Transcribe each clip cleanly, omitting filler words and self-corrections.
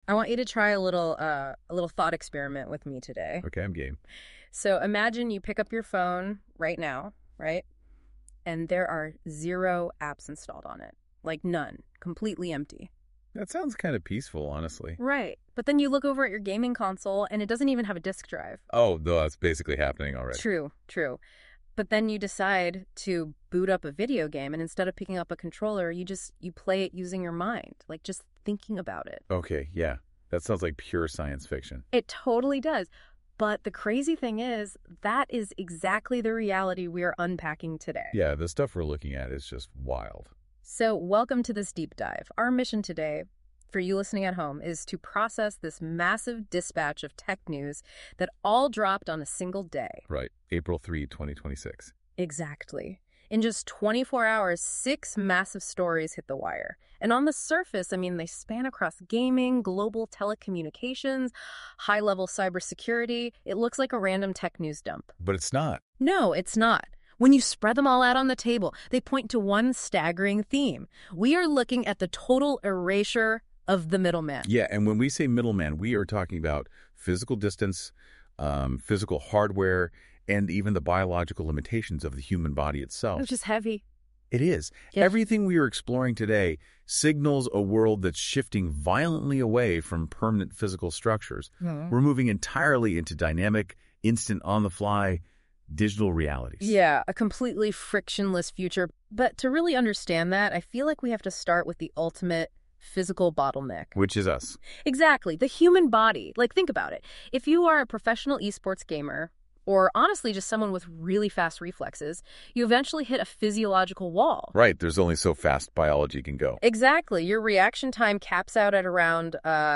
I want you to try a little thought experiment with me today. Okay, I'm game. So imagine you pick up your phone right now, right? And there are 0 apps installed on it. Like none. Completely empty. That sounds kind of peaceful, honestly. Right. But then you look over at your gaming console and it doesn't even have a disk drive. Oh, though that's basically happening already. True. But then you decide to boot up a video game, and instead of picking up a controller, you play it using your mind, like just thinking about it. Okay, yeah. That sounds like pure science fiction. It totally does. But the crazy thing is, that is exactly the reality we are unpacking today. Yeah, the stuff we're looking at is just wild. So welcome to this deep dive. Our mission today, for you listening at home, is to process this massive dispatch of tech news that all dropped on a single day. Right. April 3, 2026. Exactly. In just 24 hours, 6 massive stories hit the wire. And on the surface, I mean, they span across gaming, global telecommunications, high-level cybersecurity. It looks like a random tech news dump. But it's not. No, it's not. When you spread them all out on the table, they point to one staggering theme. We are looking at the total erasure of the middleman. Yeah, and when we say middleman, we are talking about physical distance, physical hardware, and even the biological limitations of the human body itself. Which is heavy. It is. Yeah. Everything we are exploring today signals a world that's shifting violently away from permanent physical structures. We're moving entirely into dynamic, instant, on-the-fly digital realities. Yeah, a completely frictionless future. But to really understand that, I feel like we have to start with the ultimate physical bottleneck. Which is us. Exactly. The human body. Like, think about it. If you are a professional esports gamer, or honestly just someone with really fast reflexes, you eventually hit a physiological wall. Right. There's only so fast biology can go. Exactly. Your reaction time caps out at around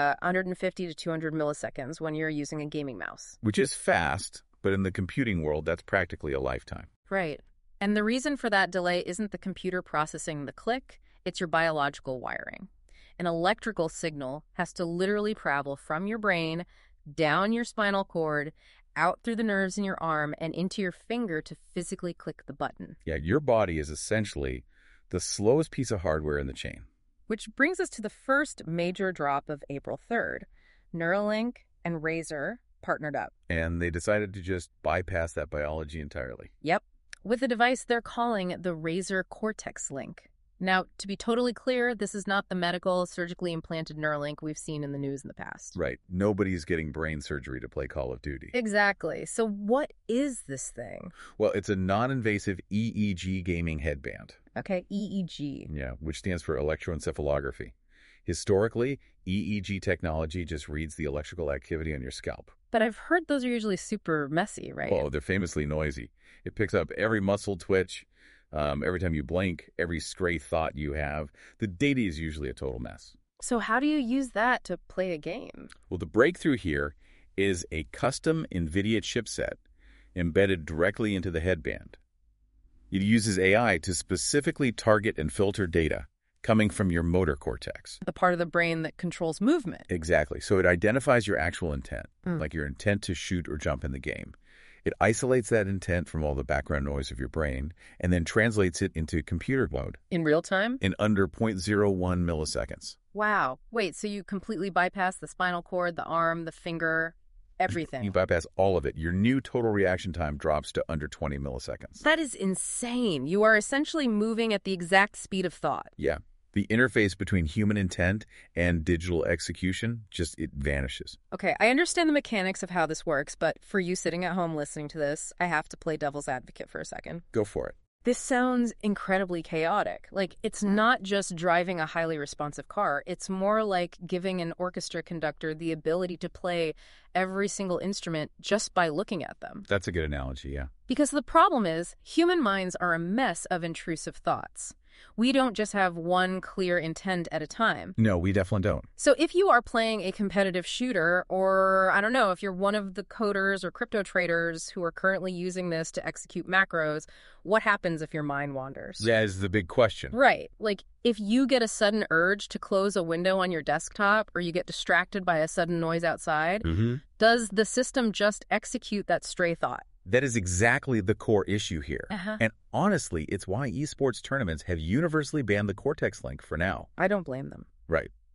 150 to 200 milliseconds when you're using a gaming mouse. Which is fast, but in the computing world, that's practically a lifetime. Right. And the reason for that delay isn't the computer processing the click, it's your biological wiring. An electrical signal has to literally travel from your brain, down your spinal cord, out through the nerves in your arm, and into your finger to physically click the button. Yeah, your body is essentially the slowest piece of hardware in the chain. Which brings us to the first major drop of April 3rd. Neuralink and Razer partnered up. And they decided to just bypass that biology entirely. Yep. With a device they're calling the Razer Cortex Link. Now, to be totally clear, this is not the medical, surgically implanted Neuralink we've seen in the news in the past. Right. Nobody's getting brain surgery to play Call of Duty. Exactly. So what is this thing? Well, it's a non-invasive EEG gaming headband. Okay, EEG. Yeah, which stands for electroencephalography. Historically, EEG technology just reads the electrical activity on your scalp. But I've heard those are usually super messy, right? Oh, they're famously noisy. It picks up every muscle twitch, every time you blink, every stray thought you have. The data is usually a total mess. So how do you use that to play a game? Well, the breakthrough here is a custom NVIDIA chipset embedded directly into the headband. It uses AI to specifically target and filter data coming from your motor cortex. The part of the brain that controls movement. Exactly. So it identifies your actual intent, like your intent to shoot or jump in the game. It isolates that intent from all the background noise of your brain and then translates it into computer mode. In real time? In under 0.01 milliseconds. Wow. Wait, so you completely bypass the spinal cord, the arm, the finger, everything. You bypass all of it. Your new total reaction time drops to under 20 milliseconds. That is insane. You are essentially moving at the exact speed of thought. Yeah. The interface between human intent and digital execution, it vanishes. Okay, I understand the mechanics of how this works, but for you sitting at home listening to this, I have to play devil's advocate for a second. Go for it. This sounds incredibly chaotic. Like, it's not just driving a highly responsive car. It's more like giving an orchestra conductor the ability to play every single instrument just by looking at them. That's a good analogy, yeah. Because the problem is, human minds are a mess of intrusive thoughts. We don't just have one clear intent at a time. No, we definitely don't. So if you are playing a competitive shooter, or I don't know, if you're one of the coders or crypto traders who are currently using this to execute macros, what happens if your mind wanders? That is the big question. Right. Like, if you get a sudden urge to close a window on your desktop, or you get distracted by a sudden noise outside, does the system just execute that stray thought? That is exactly the core issue here. And honestly, it's why esports tournaments have universally banned the Cortex Link for now. I don't blame them. Right.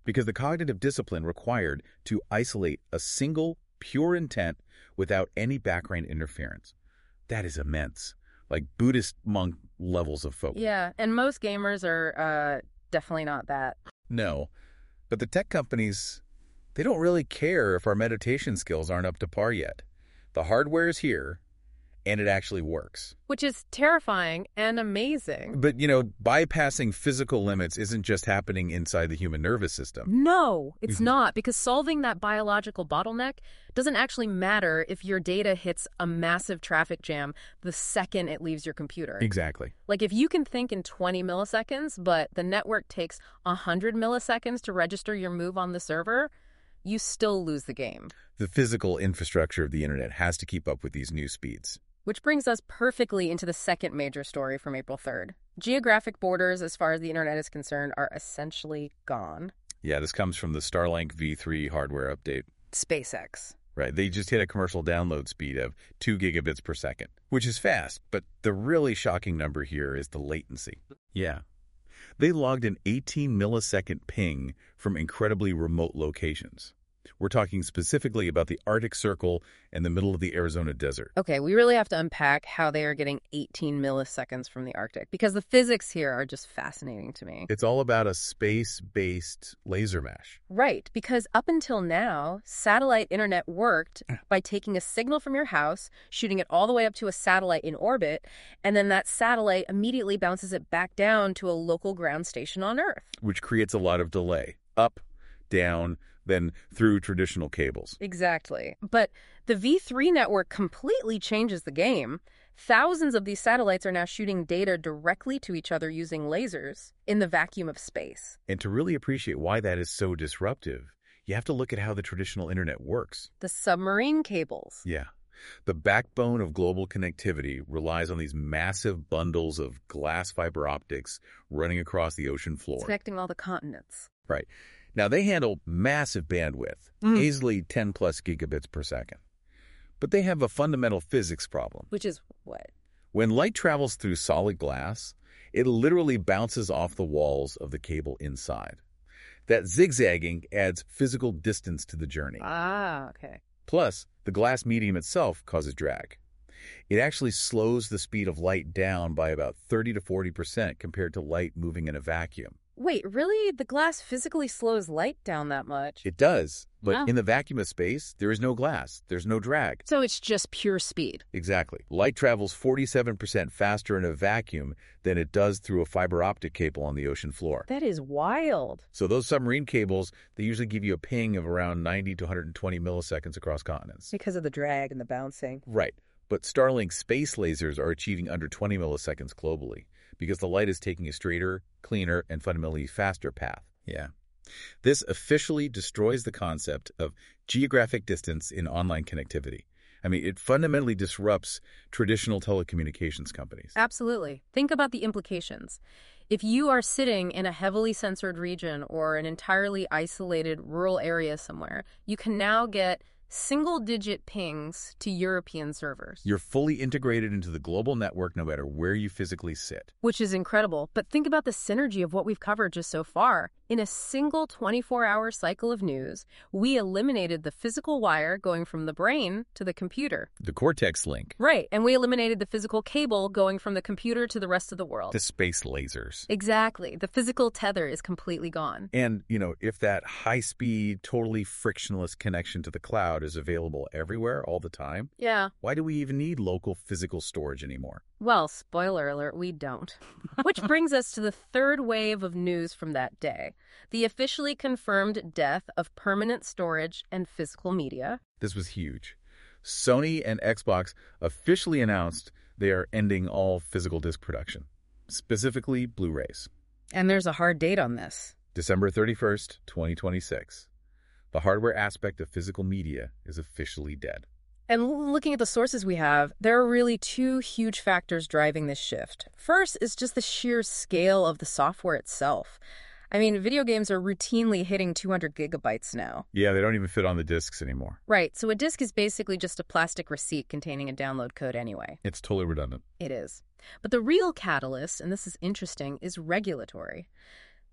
because the cognitive discipline required to isolate a single, pure intent without any background interference. That is immense, like Buddhist monk levels of focus. Yeah, and most gamers are definitely not that. No, but the tech companies, they don't really care if our meditation skills aren't up to par yet. The hardware is here, and it actually works. Which is terrifying and amazing. But, bypassing physical limits isn't just happening inside the human nervous system. No, it's not, because solving that biological bottleneck doesn't actually matter if your data hits a massive traffic jam the second it leaves your computer. Exactly. Like if you can think in 20 milliseconds, but the network takes 100 milliseconds to register your move on the server, you still lose the game. The physical infrastructure of the internet has to keep up with these new speeds. Which brings us perfectly into the second major story from April 3rd. Geographic borders, as far as the internet is concerned, are essentially gone. Yeah, this comes from the Starlink V3 hardware update. SpaceX. Right, they just hit a commercial download speed of 2 gigabits per second, which is fast, but the really shocking number here is the latency. Yeah. They logged an 18 millisecond ping from incredibly remote locations. We're talking specifically about the Arctic Circle and the middle of the Arizona desert. Okay, we really have to unpack how they are getting 18 milliseconds from the Arctic, because the physics here are just fascinating to me. It's all about a space-based laser mesh. Right, because up until now, satellite internet worked by taking a signal from your house, shooting it all the way up to a satellite in orbit, and then that satellite immediately bounces it back down to a local ground station on Earth. Which creates a lot of delay. Up, down, then through traditional cables. Exactly. But the V3 network completely changes the game. Thousands of these satellites are now shooting data directly to each other using lasers in the vacuum of space. And to really appreciate why that is so disruptive, you have to look at how the traditional internet works. The submarine cables. Yeah. The backbone of global connectivity relies on these massive bundles of glass fiber optics running across the ocean floor. It's connecting all the continents. Right. Now, they handle massive bandwidth, easily 10 plus gigabits per second. But they have a fundamental physics problem. Which is what? When light travels through solid glass, it literally bounces off the walls of the cable inside. That zigzagging adds physical distance to the journey. Ah, okay. Plus, the glass medium itself causes drag. It actually slows the speed of light down by about 30 to 40% compared to light moving in a vacuum. Wait, really? The glass physically slows light down that much? It does, but Wow. in the vacuum of space, there is no glass. There's no drag. So it's just pure speed. Exactly. Light travels 47% faster in a vacuum than it does through a fiber optic cable on the ocean floor. That is wild. So those submarine cables, they usually give you a ping of around 90 to 120 milliseconds across continents. Because of the drag and the bouncing. Right. But Starlink space lasers are achieving under 20 milliseconds globally because the light is taking a straighter, cleaner, and fundamentally faster path. Yeah. This officially destroys the concept of geographic distance in online connectivity. I mean, it fundamentally disrupts traditional telecommunications companies. Absolutely. Think about the implications. If you are sitting in a heavily censored region or an entirely isolated rural area somewhere, you can now get single-digit pings to European servers. You're fully integrated into the global network no matter where you physically sit. Which is incredible, but think about the synergy of what we've covered just so far. In a single 24-hour cycle of news, we eliminated the physical wire going from the brain to the computer. The Cortex link. Right, and we eliminated the physical cable going from the computer to the rest of the world. The space lasers. Exactly. The physical tether is completely gone. And, if that high-speed, totally frictionless connection to the cloud is available everywhere all the time, Yeah. why do we even need local physical storage anymore? Well, spoiler alert, we don't. Which brings us to the third wave of news from that day. The officially confirmed death of permanent storage and physical media. This was huge. Sony and Xbox officially announced they are ending all physical disc production, specifically Blu-rays. And there's a hard date on this. December 31st, 2026. The hardware aspect of physical media is officially dead. And looking at the sources we have, there are really two huge factors driving this shift. First is just the sheer scale of the software itself. I mean, video games are routinely hitting 200 gigabytes now. Yeah, they don't even fit on the discs anymore. Right, so a disk is basically just a plastic receipt containing a download code anyway. It's totally redundant. It is. But the real catalyst, and this is interesting, is regulatory.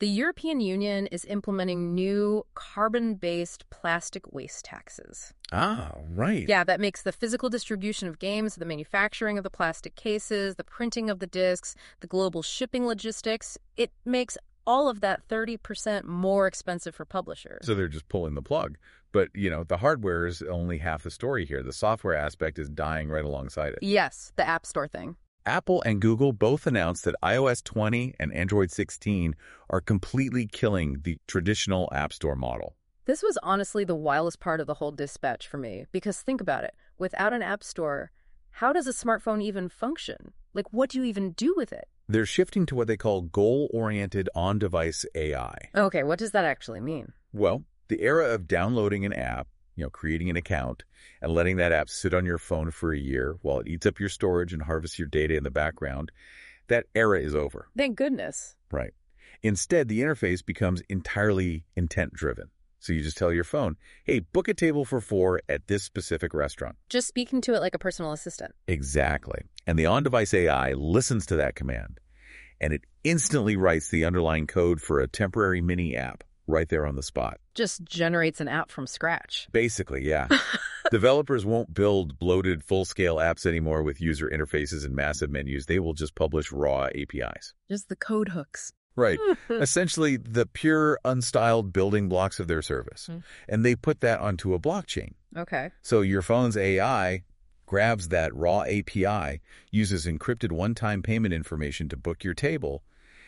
The European Union is implementing new carbon-based plastic waste taxes. Ah, right. Yeah, that makes the physical distribution of games, the manufacturing of the plastic cases, the printing of the discs, the global shipping logistics. It makes all of that 30% more expensive for publishers. So they're just pulling the plug. But, the hardware is only half the story here. The software aspect is dying right alongside it. Yes, the App Store thing. Apple and Google both announced that iOS 20 and Android 16 are completely killing the traditional App Store model. This was honestly the wildest part of the whole dispatch for me, because think about it. Without an App Store, how does a smartphone even function? Like, what do you even do with it? They're shifting to what they call goal-oriented on-device AI. Okay, what does that actually mean? Well, the era of downloading an app, creating an account, and letting that app sit on your phone for a year while it eats up your storage and harvests your data in the background, that era is over. Thank goodness. Right. Instead, the interface becomes entirely intent-driven. So you just tell your phone, hey, book a table for 4 at this specific restaurant. Just speaking to it like a personal assistant. Exactly. And the on-device AI listens to that command, and it instantly writes the underlying code for a temporary mini app right there on the spot. Just generates an app from scratch. Basically, yeah. Developers won't build bloated full-scale apps anymore with user interfaces and massive menus. They will just publish raw APIs. Just the code hooks. Right. Essentially, the pure, unstyled building blocks of their service. And they put that onto a blockchain. Okay. So your phone's AI grabs that raw API, uses encrypted one-time payment information to book your table,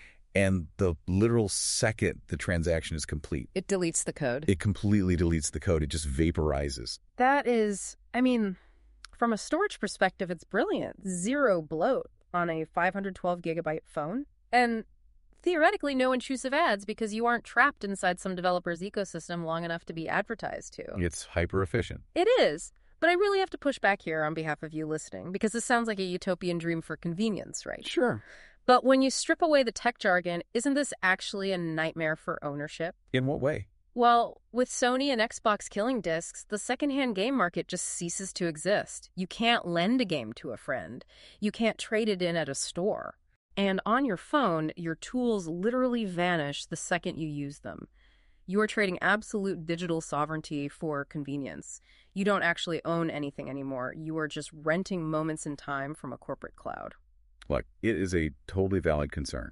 and the literal second the transaction is complete, It deletes the code. it completely deletes the code. It just vaporizes. That is, from a storage perspective, it's brilliant. Zero bloat on a 512 gigabyte phone. And theoretically, no intrusive ads because you aren't trapped inside some developer's ecosystem long enough to be advertised to. It's hyper-efficient. It is. But I really have to push back here on behalf of you listening because this sounds like a utopian dream for convenience, right? Sure. But when you strip away the tech jargon, isn't this actually a nightmare for ownership? In what way? Well, with Sony and Xbox killing discs, the secondhand game market just ceases to exist. You can't lend a game to a friend. You can't trade it in at a store. And on your phone, your tools literally vanish the second you use them. You are trading absolute digital sovereignty for convenience. You don't actually own anything anymore. You are just renting moments in time from a corporate cloud. Look, it is a totally valid concern.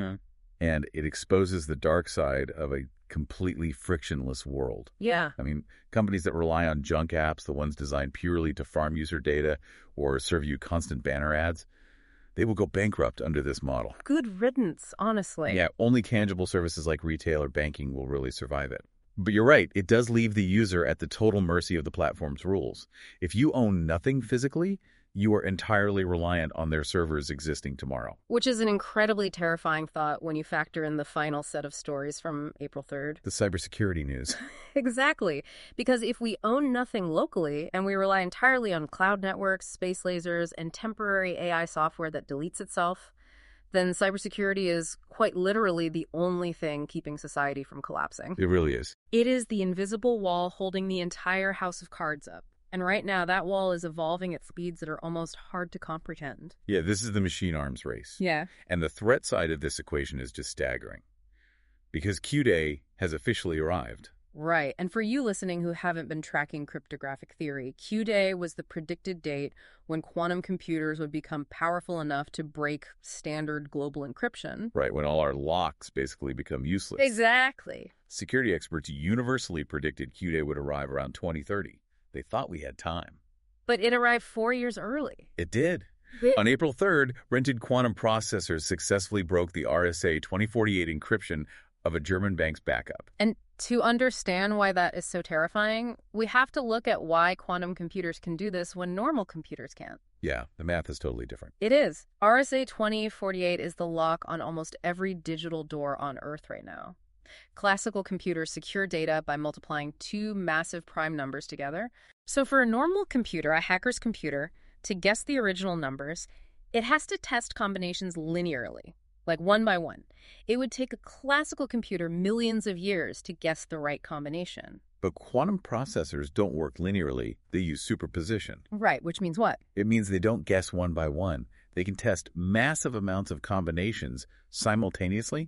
And it exposes the dark side of a completely frictionless world. Yeah. Companies that rely on junk apps, the ones designed purely to farm user data or serve you constant banner ads, they will go bankrupt under this model. Good riddance, honestly. Yeah, only tangible services like retail or banking will really survive it. But you're right, it does leave the user at the total mercy of the platform's rules. If you own nothing physically, you are entirely reliant on their servers existing tomorrow. Which is an incredibly terrifying thought when you factor in the final set of stories from April 3rd. The cybersecurity news. Exactly. Because if we own nothing locally and we rely entirely on cloud networks, space lasers, and temporary AI software that deletes itself, then cybersecurity is quite literally the only thing keeping society from collapsing. It really is. It is the invisible wall holding the entire house of cards up. And right now, that wall is evolving at speeds that are almost hard to comprehend. Yeah, this is the machine arms race. Yeah. And the threat side of this equation is just staggering. Because Q-Day has officially arrived. Right. And for you listening who haven't been tracking cryptographic theory, Q-Day was the predicted date when quantum computers would become powerful enough to break standard global encryption. Right, when all our locks basically become useless. Exactly. Security experts universally predicted Q-Day would arrive around 2030. They thought we had time. But it arrived 4 years early. It did. On April 3rd, rented quantum processors successfully broke the RSA 2048 encryption of a German bank's backup. And to understand why that is so terrifying, we have to look at why quantum computers can do this when normal computers can't. Yeah, the math is totally different. It is. RSA 2048 is the lock on almost every digital door on Earth right now. Classical computers secure data by multiplying two massive prime numbers together. So for a normal computer, a hacker's computer, to guess the original numbers, it has to test combinations linearly, like one by one. It would take a classical computer millions of years to guess the right combination. But quantum processors don't work linearly. They use superposition. Right, which means what? It means they don't guess one by one. They can test massive amounts of combinations simultaneously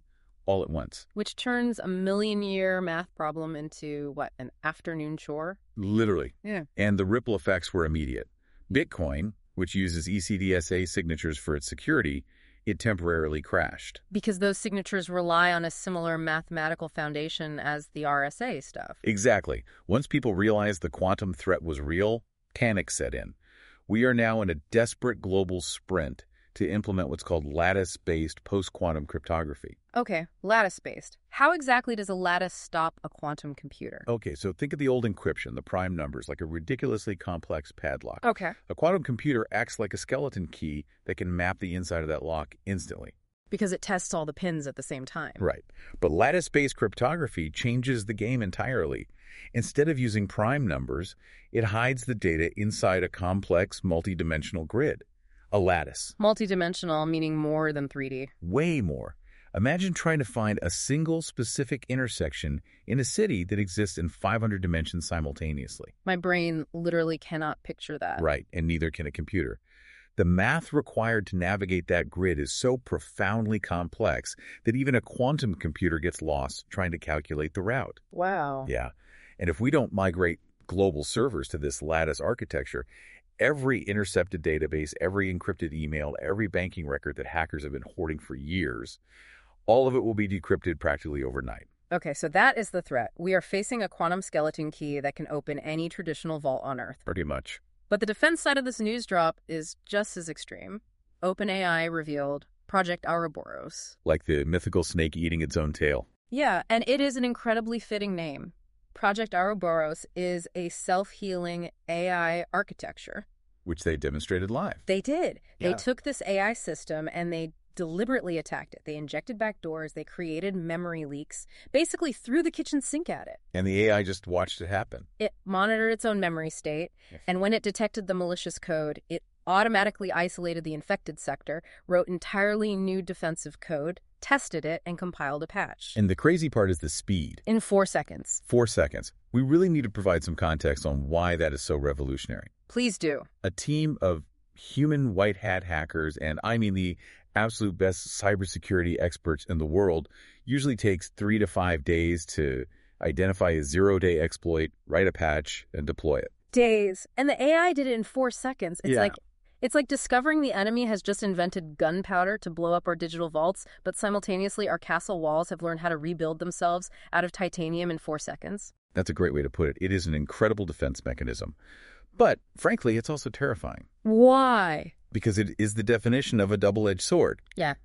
all at once. Which turns a million-year math problem into, what, an afternoon chore? Literally. Yeah. And the ripple effects were immediate. Bitcoin, which uses ECDSA signatures for its security, it temporarily crashed. Because those signatures rely on a similar mathematical foundation as the RSA stuff. Exactly. Once people realized the quantum threat was real, panic set in. We are now in a desperate global sprint to implement what's called lattice-based post-quantum cryptography. Okay, lattice-based. How exactly does a lattice stop a quantum computer? Okay, so think of the old encryption, the prime numbers, like a ridiculously complex padlock. Okay. A quantum computer acts like a skeleton key that can map the inside of that lock instantly. Because it tests all the pins at the same time. Right. But lattice-based cryptography changes the game entirely. Instead of using prime numbers, it hides the data inside a complex multidimensional grid. A lattice. Multidimensional, meaning more than 3D. Way more. Imagine trying to find a single specific intersection in a city that exists in 500 dimensions simultaneously. My brain literally cannot picture that. Right, and neither can a computer. The math required to navigate that grid is so profoundly complex that even a quantum computer gets lost trying to calculate the route. Wow. Yeah, and if we don't migrate global servers to this lattice architecture, every intercepted database, every encrypted email, every banking record that hackers have been hoarding for years, all of it will be decrypted practically overnight. Okay, so that is the threat. We are facing a quantum skeleton key that can open any traditional vault on Earth. Pretty much. But the defense side of this news drop is just as extreme. OpenAI revealed Project Ouroboros. Like the mythical snake eating its own tail. Yeah, and it is an incredibly fitting name. Project Ouroboros is a self-healing AI architecture. Which they demonstrated live. They did. Yeah. They took this AI system and they deliberately attacked it. They injected backdoors. They created memory leaks, basically threw the kitchen sink at it. And the AI just watched it happen. It monitored its own memory state, and when it detected the malicious code, it automatically isolated the infected sector, wrote entirely new defensive code, tested it, and compiled a patch. And the crazy part is the speed. In 4 seconds. 4 seconds. We really need to provide some context on why that is so revolutionary. Please do. A team of human white hat hackers, and I mean the absolute best cybersecurity experts in the world, usually takes 3 to 5 days to identify a zero-day exploit, write a patch, and deploy it. Days. And the AI did it in 4 seconds. Yeah. It's like discovering the enemy has just invented gunpowder to blow up our digital vaults, but simultaneously our castle walls have learned how to rebuild themselves out of titanium in 4 seconds. That's a great way to put it. It is an incredible defense mechanism. But, frankly, it's also terrifying. Why? Because it is the definition of a double-edged sword. Yeah.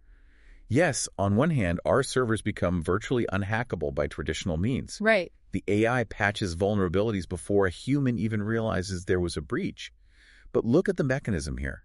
Yes, on one hand, our servers become virtually unhackable by traditional means. Right. The AI patches vulnerabilities before a human even realizes there was a breach. But look at the mechanism here.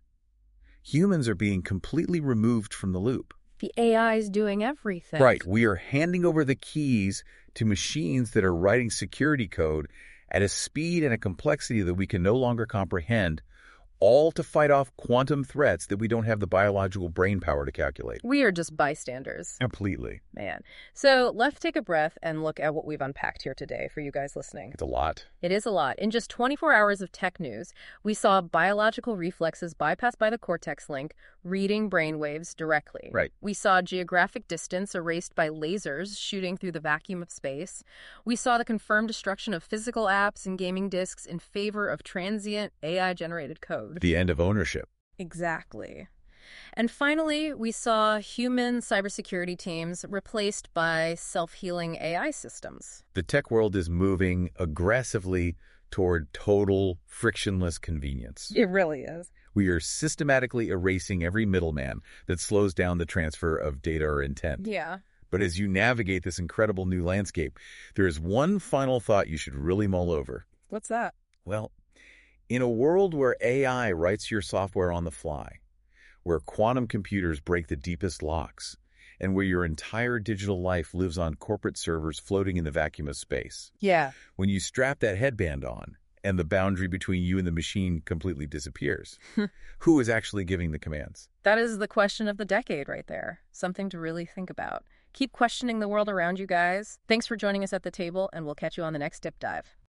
Humans are being completely removed from the loop. The AI is doing everything. Right. We are handing over the keys to machines that are writing security code at a speed and a complexity that we can no longer comprehend, all to fight off quantum threats that we don't have the biological brain power to calculate. We are just bystanders. Completely. Man. So let's take a breath and look at what we've unpacked here today for you guys listening. It's a lot. It is a lot. In just 24 hours of tech news, we saw biological reflexes bypassed by the cortex link, reading brainwaves directly. Right. We saw geographic distance erased by lasers shooting through the vacuum of space. We saw the confirmed destruction of physical apps and gaming disks in favor of transient AI-generated code. The end of ownership. Exactly. And finally, we saw human cybersecurity teams replaced by self-healing AI systems. The tech world is moving aggressively toward total frictionless convenience. It really is. We are systematically erasing every middleman that slows down the transfer of data or intent. Yeah. But as you navigate this incredible new landscape, there is one final thought you should really mull over. What's that? Well, in a world where AI writes your software on the fly, where quantum computers break the deepest locks, and where your entire digital life lives on corporate servers floating in the vacuum of space, Yeah. when you strap that headband on and the boundary between you and the machine completely disappears, who is actually giving the commands? That is the question of the decade right there. Something to really think about. Keep questioning the world around you guys. Thanks for joining us at the table, and we'll catch you on the next Dip Dive.